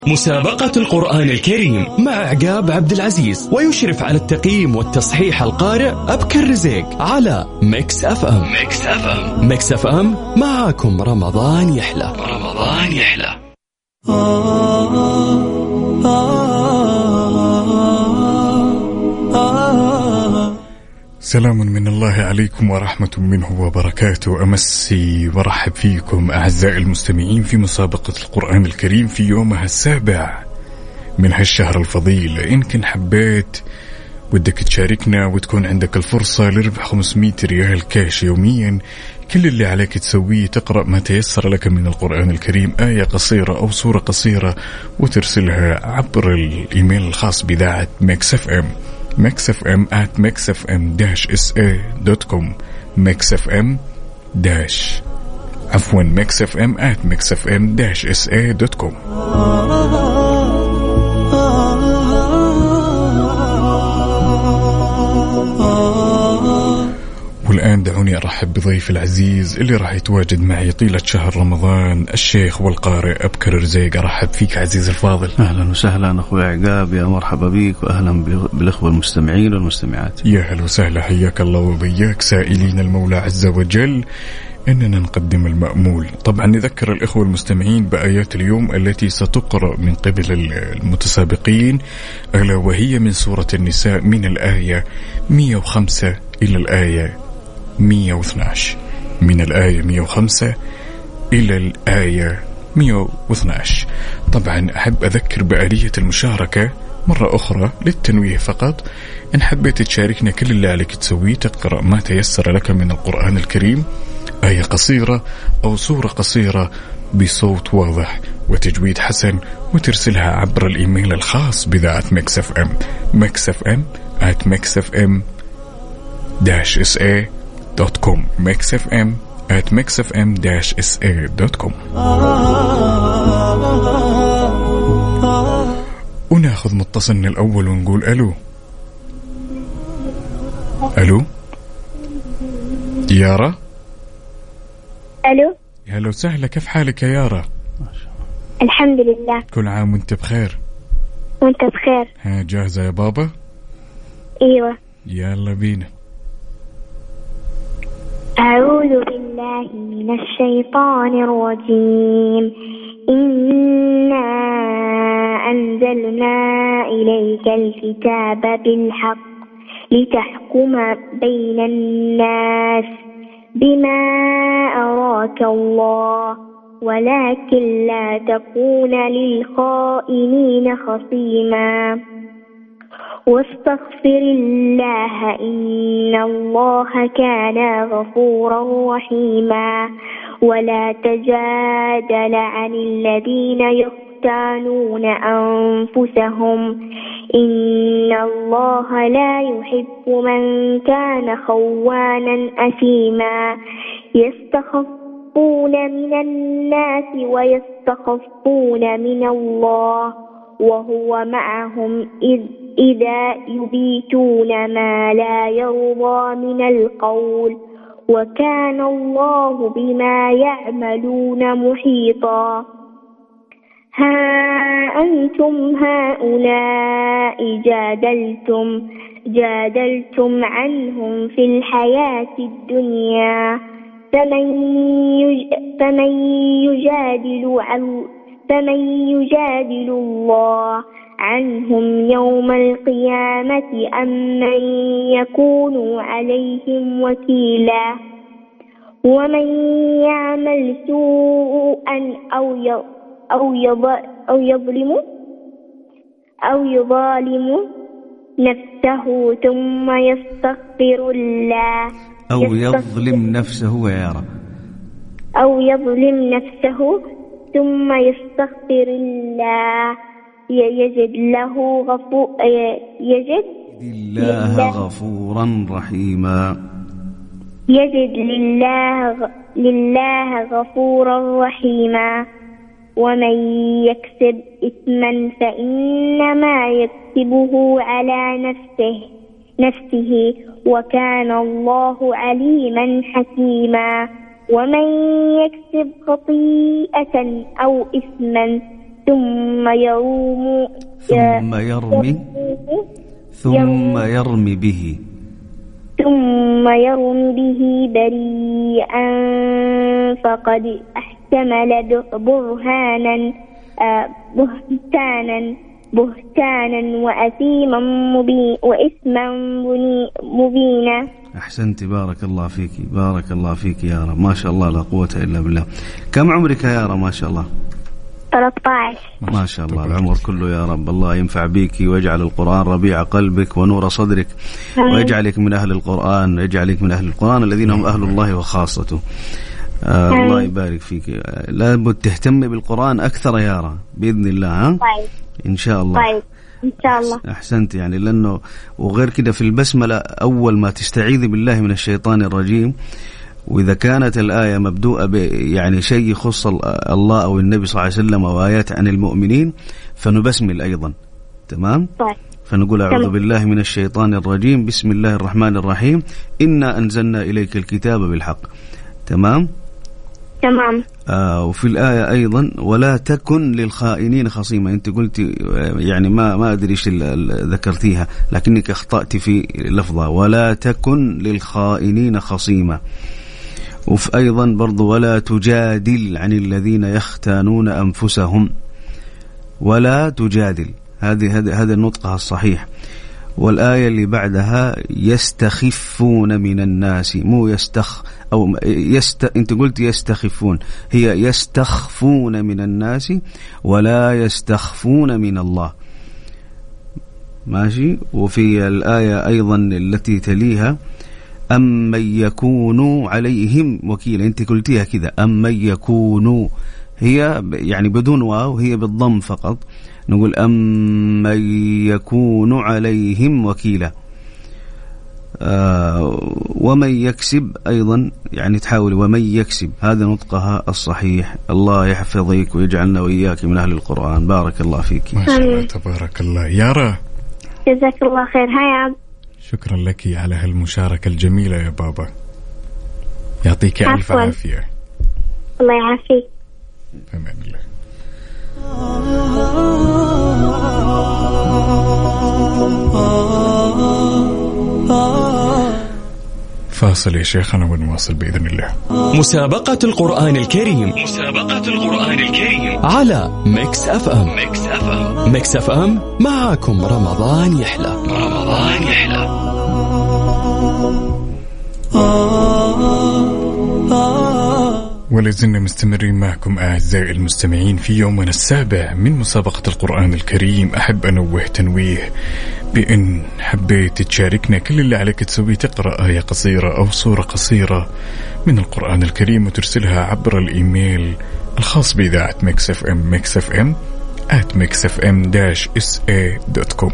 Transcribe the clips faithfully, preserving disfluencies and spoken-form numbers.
مسابقة القرآن الكريم مع عقاب عبد العزيز، ويشرف على التقييم والتصحيح القارئ أبكر رزيق على ميكس أف أم. ميكس أف أم ميكس أف أم معاكم رمضان يحلى. رمضان يحلى. سلام من الله عليكم ورحمة منه وبركاته. أمسي ورحب فيكم أعزائي المستمعين في مسابقة القرآن الكريم في يومها السابع من هالشهر الفضيل. إن كن حبيت ودك تشاركنا وتكون عندك الفرصة لربح خمسمائة ريال كاش يوميا، كل اللي عليك تسويه تقرأ ما تيسر لك من القرآن الكريم، آية قصيرة أو سورة قصيرة، وترسلها عبر الإيميل الخاص بإذاعة ميكس اف ام mixfm at mixfm-sa.com mixfm dash عفوا mixfm at mixfm-sa.com. والآن دعوني أرحب بضيف العزيز اللي راح يتواجد معي طيلة شهر رمضان، الشيخ والقارئ أبكر رزيق. أرحب فيك عزيز الفاضل. أهلا وسهلا أخوي عقاب، يا مرحبا بيك، وأهلا بالأخوة المستمعين والمستمعات. يا هلا وسهلا، حياك الله وبياك، سائلين المولى عز وجل إننا نقدم المأمول. طبعا نذكر الإخوة المستمعين بآيات اليوم التي ستقرأ من قبل المتسابقين، ألا وهي من سورة النساء من الآية مئة وخمسة إلى الآية مئة واثني عشر، من الآية مئة وخمسة إلى الآية مئة واثني عشر. طبعا أحب أذكر بآلية المشاركة مرة أخرى للتنويه فقط. إن حبيت تشاركنا كل اللي عليك تسويه تقرأ ما تيسر لك من القرآن الكريم، آية قصيرة أو سورة قصيرة بصوت واضح وتجويد حسن، وترسلها عبر الإيميل الخاص بإذاعة ميكس اف ام mixfm at mixfm-sa.com mixfm at mixfm-sa.com. وناخذ متصلنا الأول ونقول ألو. ألو يارا. ألو. يا هلا وسهلا، كيف حالك يا يارا؟ الحمد لله. كل عام وانت بخير. وانت بخير. ها جاهزة يا بابا؟ ايوه يلا بينا. أعوذ بالله من الشيطان الرجيم. إنا أنزلنا إليك الكتاب بالحق لتحكم بين الناس بما أراك الله ولكن لا تكون للخائنين خصيما واستغفر الله إن الله كان غفورا رحيما ولا تجادل عن الذين يختانون أنفسهم إن الله لا يحب من كان خوانا أثيما يستخفون من الناس ويستخفون من الله وهو معهم إذ إذا يبيتون ما لا يرضى من القول وكان الله بما يعملون محيطا. ها أنتم هؤلاء جادلتم جادلتم عنهم في الحياة الدنيا فمن فمن يجادل عن فمن يجادل الله عنهم يوم القيامة أم من يكون عليهم وكيلا. ومن يعمل سوءا أو أو أو يظلم أو يظالم نفسه ثم يستغفر الله أو يظلم نفسه يا رب أو يظلم نفسه ثم يستغفر الله يجد له غفور يجد الله غفورا رحيما يجد لله لله غفورا رحيما. ومن يكسب إثما فإنما يكسبه على نفسه نفسه وكان الله عليما حكيما. ومن يكسب خطيئة أو إثما ثم يروم ثم يرمي ثم يرمي به ثم يرمي به بريئا فقد احتمل برهانا بهتانا بهتانا وأثيما مبين وإثما مبينا. أحسنت، بارك الله فيك، بارك الله فيك يا رب، ما شاء الله لا قوة إلا بالله. كم عمرك يا رب؟ ما شاء الله ثلاثة عشر. ما شاء الله العمر كله يا رب. الله ينفع بك ويجعل القرآن ربيع قلبك ونور صدرك، ويجعلك من أهل القرآن، ويجعلك من أهل القرآن الذين هم أهل الله وخاصته. آه الله يبارك فيك. لابد تهتم بالقرآن أكثر يا رب بإذن الله. ها؟ طيب إن شاء الله. طيب إن شاء الله. أحسنت، يعني لأنه وغير كده في البسملة أول ما تستعيذ بالله من الشيطان الرجيم، وإذا كانت الآية مبدوءة يعني شيء يخص الله أو النبي صلى الله عليه وسلم أو آيات عن المؤمنين فنبسمل أيضا. تمام؟ طيب. فنقول أعوذ بالله من الشيطان الرجيم، بسم الله الرحمن الرحيم، إنا أنزلنا إليك الكتاب بالحق. تمام؟ تمام. آه وفي الآية أيضا ولا تكن للخائنين خصيما. أنت قلت يعني ما ما أدري إيش ذكرتيها، لكنك أخطأت في لفظة ولا تكن للخائنين خصيما. وفي أيضا برضو ولا تجادل عن الذين يختانون أنفسهم، ولا تجادل، هذه هذا هذا النطقها الصحيح. والآية اللي بعدها يستخفون من الناس، مو يستخ أو يست أنت قلت يستخفون، هي يستخفون من الناس ولا يستخفون من الله. ماشي. وفي الآية أيضا التي تليها أمن يكونوا عليهم وكيلا، أنت قلتيها كذا أمن يكونوا، هي يعني بدون واو، هي بالضم فقط. نقول أمن يكون عليهم وكيلا. آه ومن يكسب أيضا يعني تحاول ومن يكسب، هذا نطقها الصحيح. الله يحفظك ويجعلنا وإياك من أهل القرآن. بارك الله فيك. ما شاء الله تبارك الله. يارا جزاك الله خير. هيا عبد، شكرا لك على هالمشاركة الجميلة يا بابا، يعطيك ألف عافية. الله يعافيك. أمان الله. فاصل يا شيخنا ونواصل بإذن الله. مسابقة القرآن الكريم، مسابقة القرآن الكريم على ميكس أف أم. ميكس أف أم. ميكس أف أم معكم رمضان يحلى. رمضان يحلى. ولازلنا مستمرين معكم أعزائي المستمعين في يومنا السابع من مسابقة القرآن الكريم. أحب أنوه تنويه بأن حبيت تشاركنا، كل اللي عليك تسوي تقرأ آية قصيرة أو سورة قصيرة من القرآن الكريم وترسلها عبر الإيميل الخاص بإذاعة ميكس اف ام ميكس اف ام آت ميكس اف ام داش اس اي دوت كوم.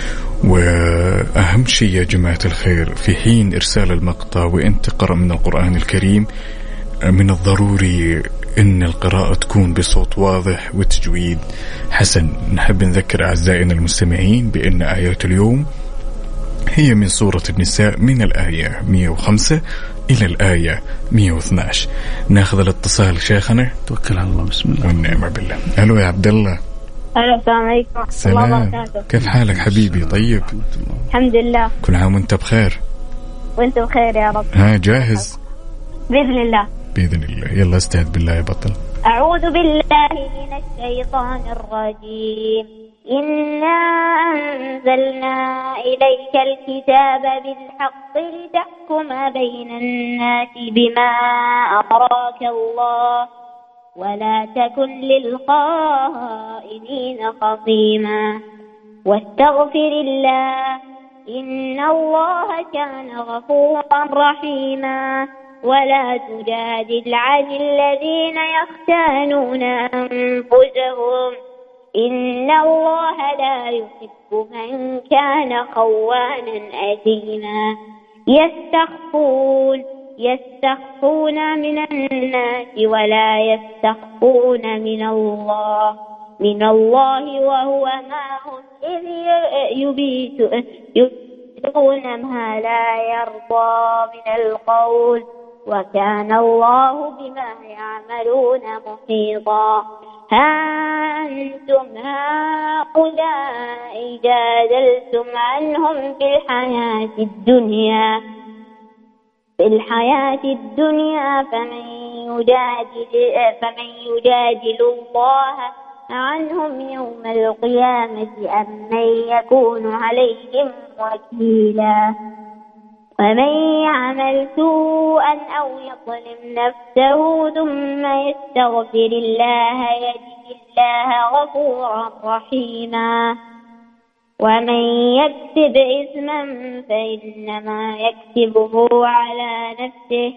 وأهم شيء يا جماعة الخير في حين إرسال المقطع وأنت تقرأ من القرآن الكريم، من الضروري أن القراءة تكون بصوت واضح وتجويد حسن. نحب نذكر أعزائنا المستمعين بأن آيات اليوم هي من سورة النساء من الآية مئة وخمسة إلى الآية مئة واثني عشر. ناخذ الاتصال شيخنا. توكل على الله. بسم الله والنعم بالله. ألو يا عبد الله. ألو السلام عليكم. سلام. كيف حالك حبيبي؟ طيب الحمد لله. كل عام وانت بخير. وانت بخير يا رب. ها جاهز؟ بإذن الله. بإذن الله. يلا استعد بالله يا بطل. أعوذ بالله من الشيطان الرجيم. إنا أنزلنا إليك الكتاب بالحق لتحكم بين الناس بما أراك الله ولا تكن للخائنين خصيما واستغفر الله إن الله كان غفورا رحيما ولا تجادل عن الذين يختانون أنفسهم إن الله لا يحب من كان خوانا أثيما يستخفون يستخفون من الناس ولا يستخفون من الله من الله وهو معهم إذ يبيتون ما لا يرضى من القول وكان الله بما يعملون محيطا. ها أنتم هؤلاء جادلتم عنهم في الحياة الدنيا في الحياة الدنيا فمن يجادل, فمن يجادل الله عنهم يوم القيامة أم من يكون عليهم وكيلا. ومن يعمل سوءا أو يظلم نفسه ثم يستغفر الله يجد الله غفورا رحيما. ومن يكسب إثما فإنما يكسبه على نفسه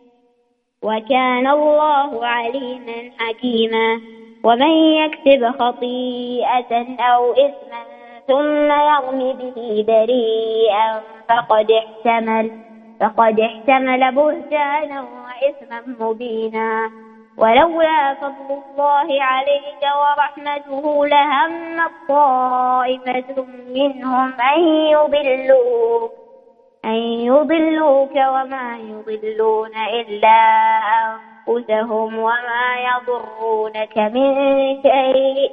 وكان الله عليما حكيما. ومن يكسب خطيئة أو إثما ثم يرمي به بريئا فقد احتمل فقد احتمل بهتانا وإثما مبينا. ولولا فضل الله عليك ورحمته لهم طائفة منهم أن يضلوك أن يضلوك وما يضلون إلا أنفسهم وما يضرونك من شيء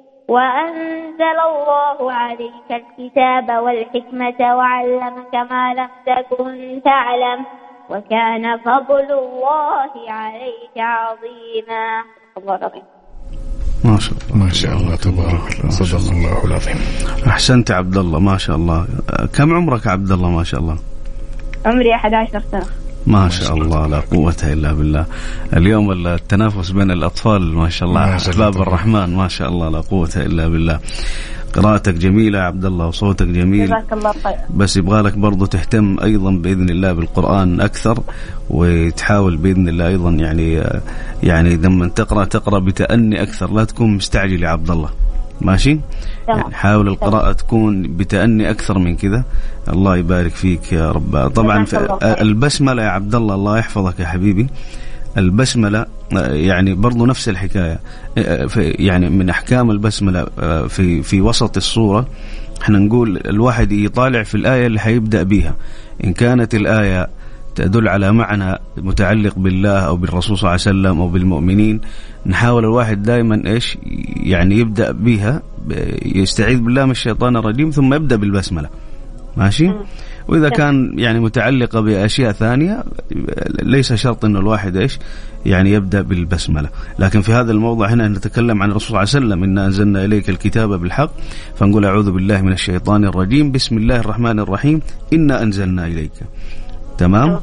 وأنزل الله عليك الكتاب والحكمة وعلمك ما لم تكن تعلم وكان فضل الله عليك عظيما. الله العظيم. ما شاء الله ما شاء الله تبارك الله صدق الله العظيم. أحسنت عبد الله ما شاء الله. كم عمرك عبد الله؟ ما شاء الله. عمري أحد عشر سنة. ما شاء الله لا قوة إلا بالله. اليوم التنافس بين الأطفال ما شاء الله أحباب الرحمن ما شاء الله لا قوة إلا بالله. قراءتك جميلة يا عبد الله وصوتك جميل. جزاك الله خير. بس يبغالك برضو تهتم أيضا بإذن الله بالقرآن أكثر وتحاول بإذن الله أيضا يعني يعني لما تقرأ تقرأ بتأني أكثر لا تكون مستعجل يا عبد الله. ماشي يعني حاول القراءة تكون بتأني أكثر من كذا. الله يبارك فيك يا رب. طبعا البسملة يا عبد الله الله يحفظك يا حبيبي. البسملة يعني برضو نفس الحكاية يعني من أحكام البسملة في في وسط السورة احنا نقول الواحد يطالع في الآية اللي حيبدأ بيها. إن كانت الآية تدل على معنى متعلق بالله أو بالرسول صلى الله عليه وسلم أو بالمؤمنين نحاول الواحد دائما إيش يعني يبدأ بها يستعيذ بالله من الشيطان الرجيم ثم يبدأ بالبسملة. ماشي. وإذا كان يعني متعلقة بأشياء ثانية ليس شرط إنه الواحد إيش يعني يبدأ بالبسملة. لكن في هذا الموضوع هنا نتكلم عن الرسول صلى الله عليه وسلم إنا أنزلنا إليك الكتاب بالحق فنقول أعوذ بالله من الشيطان الرجيم بسم الله الرحمن الرحيم إنا أنزلنا إليك. تمام.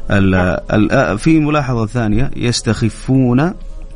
في ملاحظة ثانية يستخفون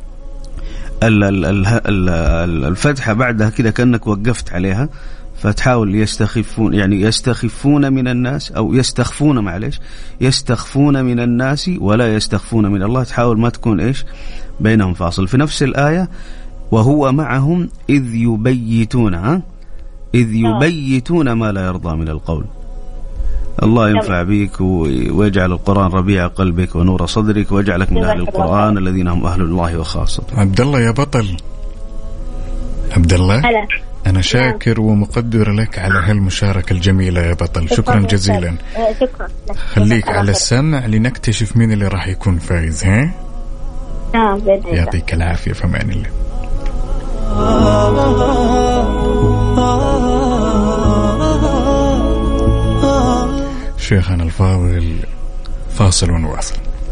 الفتحة بعدها كده كأنك وقفت عليها فتحاول يستخفون يعني يستخفون من الناس أو يستخفون معلش يستخفون من الناس ولا يستخفون من الله. تحاول ما تكون إيش بينهم فاصل. في نفس الآية وهو معهم إذ يبيتون ها إذ يبيتون ما لا يرضى من القول. الله ينفع بك ويجعل القرآن ربيع قلبك ونور صدرك ويجعلك من أهل القرآن الذين هم أهل الله وخاصته. عبد الله يا بطل عبد الله أنا شاكر ومقدر لك على هالمشاركة الجميلة يا بطل. شكرا جزيلا. شكرا. خليك على السمع لنكتشف مين اللي راح يكون فايز. ها يعطيك العافية في أمان الله. شيخنا الفاضل فاصل ونواصل.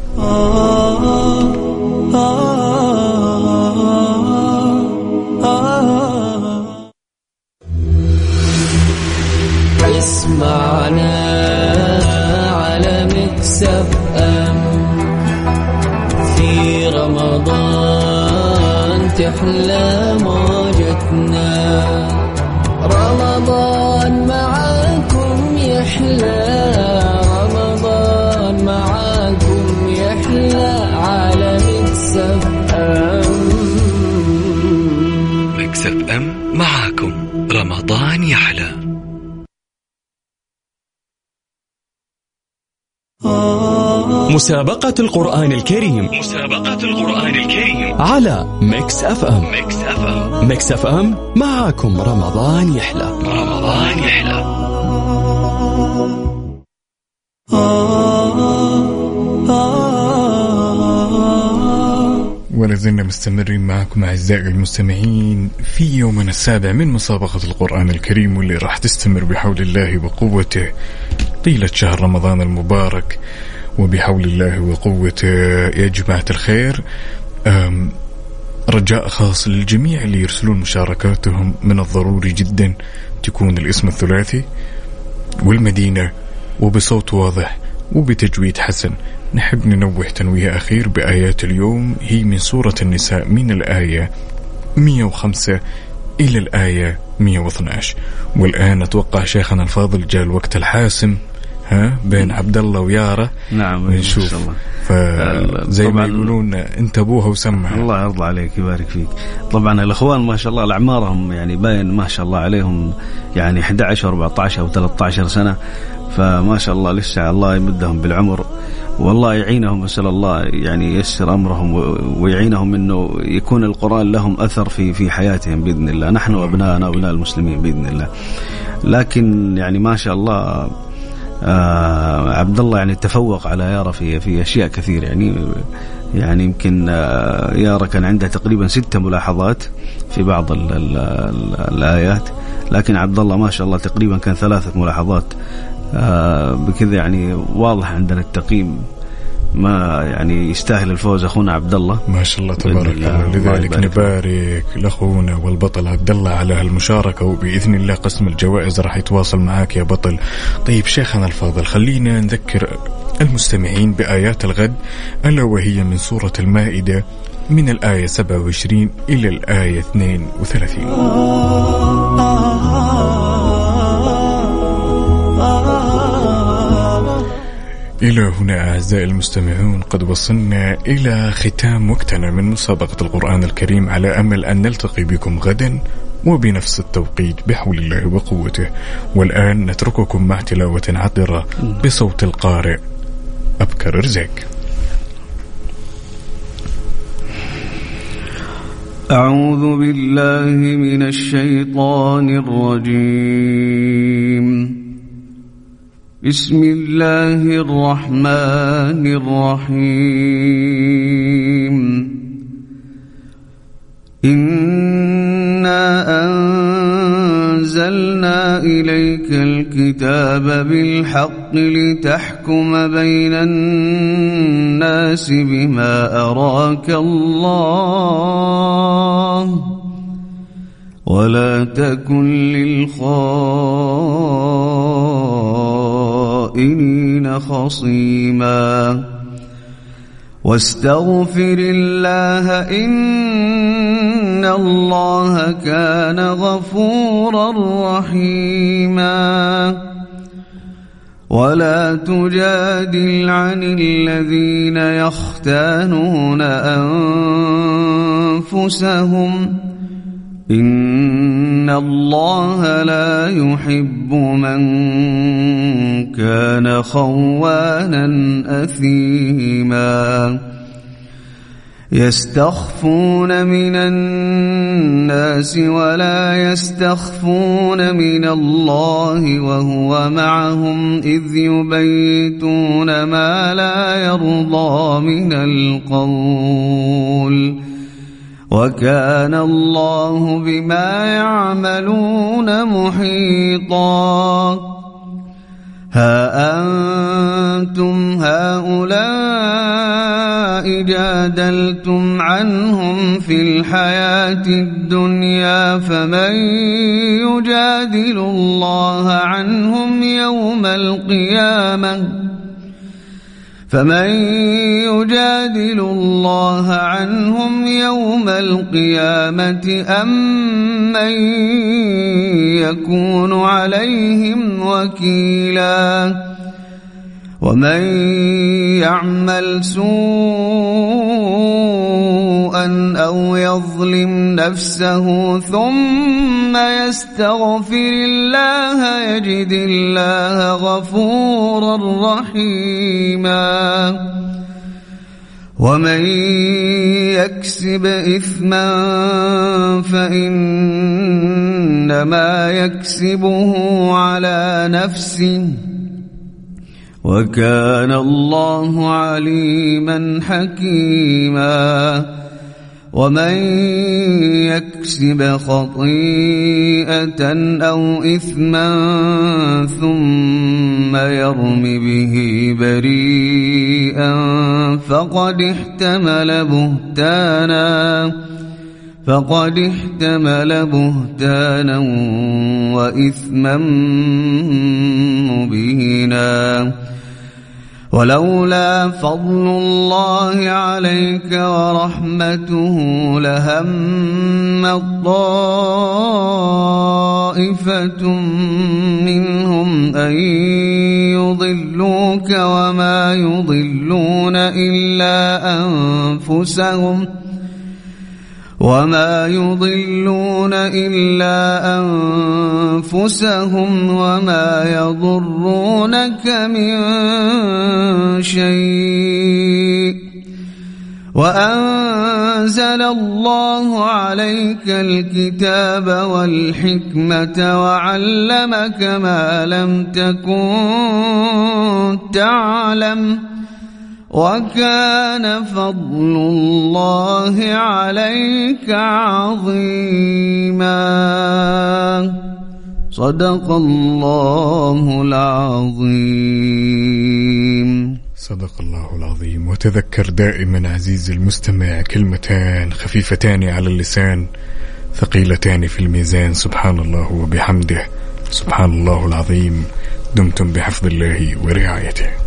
اسمعنا على ميكس اف ام في رمضان تحلى موجتنا. رمضان معاكم يحلى رمضان معاكم يحلى على ميكس اف ام. ميكس اف ام معاكم رمضان يحلى. مسابقة القرآن الكريم مسابقة القرآن الكريم على ميكس اف ام. ميكس اف ام ميكس اف ام معاكم رمضان يحلى. رمضان يحلى. ولا زلنا مستمرين معكم أعزائي المستمعين في يومنا السابع من مسابقة القرآن الكريم، واللي راح تستمر بحول الله وقوته طيلة شهر رمضان المبارك وبحول الله وقوته. يا جماعة الخير، رجاء خاص للجميع اللي يرسلون مشاركاتهم، من الضروري جدا تكون الاسم الثلاثي والمدينة وبصوت واضح وبتجويد حسن. نحب ننوه تنويه أخير بآيات اليوم، هي من سورة النساء من الآية مئة وخمسة إلى الآية مئة واثني عشر. والآن أتوقع شيخنا الفاضل جاء الوقت الحاسم ها بين عبد الله ويارا. نعم نشوف، فزي ما يقولون انتبوها وسمها. الله يرضى عليك يبارك فيك. طبعا الأخوان ما شاء الله الأعمارهم يعني باين ما شاء الله عليهم، يعني أحد عشر أربعة عشر أو ثلاثة عشر سنة، فما شاء الله لسه الله يمدهم بالعمر والله يعينهم. أسأل الله يعني ييسر أمرهم ويعينهم إنه يكون القرآن لهم أثر في في حياتهم بإذن الله، نحن وأبنائنا وأبناء المسلمين بإذن الله. لكن يعني ما شاء الله آه عبد الله يعني تفوق على يارا في في أشياء كثير. يعني يعني يمكن آه يارا كان عنده تقريبا ستة ملاحظات في بعض ال ال ال الآيات، لكن عبد الله ما شاء الله تقريبا كان ثلاثة ملاحظات. آه بكذا يعني واضح عندنا التقييم، ما يعني يستاهل الفوز أخونا عبد الله ما شاء الله تبارك الله. لذلك نبارك لأخونا والبطل عبد الله على هالمشاركة، وبإذن الله قسم الجوائز راح يتواصل معاك يا بطل. طيب شيخنا الفاضل، خلينا نذكر المستمعين بآيات الغد، ألا وهي من سورة المائدة من الآية سبعة وعشرين إلى الآية اثنين وثلاثين. إلى هنا أعزائي المستمعون قد وصلنا إلى ختام وقتنا من مسابقة القرآن الكريم، على أمل أن نلتقي بكم غدا وبنفس التوقيت بحول الله وقوته. والآن نترككم مع تلاوة عطرة بصوت القارئ أبكر رزاق. أعوذ بالله من الشيطان الرجيم. بسم الله الرحمن الرحيم. إنا أنزلنا إليك الكتاب بالحق لتحكم بين الناس بما أراك الله ولا تكن للخائنين خصيما واستغفر الله إن الله كان غفورا رحيما ولا تجادل عن الذين يختانون أنفسهم إن الله لا يحب من كان خوانا أثيما يستخفون من الناس ولا يستخفون من الله وهو معهم إذ يبيتون ما لا يرضى من القول وكان الله بما يعملون محيطا ها أنتم هؤلاء جادلتم عنهم في الحياة الدنيا فمن يجادل الله عنهم يوم القيامة فمن يجادل الله عنهم يوم القيامة أم من يكون عليهم وكيلا ومن يعمل سوءا أو يظلم نفسه ثم يستغفر الله يجد الله غفورا رحيما ومن يكسب إثما فإنما يكسبه على نفسه وكان الله عليما حكيما ومن يكسب خطيئة أو إثما ثم يرم به بريئا فقد احتمل بهتانا فقد احتمل بهتانا وإثما مبينا. ولولا فضل الله عليك ورحمته لهمت طائفة منهم أن يضلوك وما يضلون إلا أنفسهم وما يضلون إلا أنفسهم وما يضرونك من شيء وأنزل الله عليك الكتاب والحكمة وعلمك ما لم تكن تعلم وكان فضل الله عليك عظيما. صدق الله العظيم. صدق الله العظيم. وتذكر دائما عزيزي المستمع كلمتان خفيفتان على اللسان ثقيلتان في الميزان، سبحان الله وبحمده، سبحان الله العظيم. دمتم بحفظ الله ورعايته.